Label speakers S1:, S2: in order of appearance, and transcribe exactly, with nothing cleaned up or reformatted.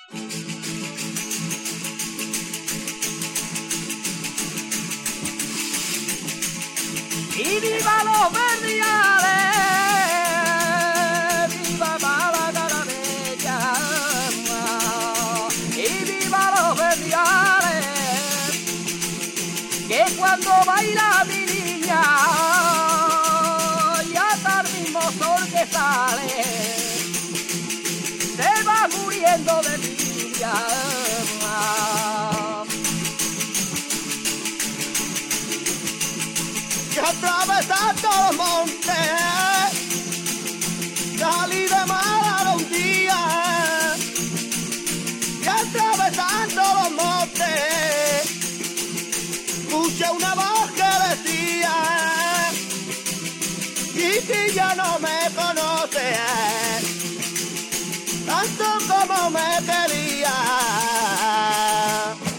S1: Y viva los verdiales, viva Málaga la bella, y viva los verdiales, que cuando baila mi niña, y hasta el mismo sol que sale, se va muriendo de envidia.
S2: Atravesando los montes, salí de Málaga un día, y atravesando los montes, escuché una voz que decía, y que ya no me conoce, tanto como me quería.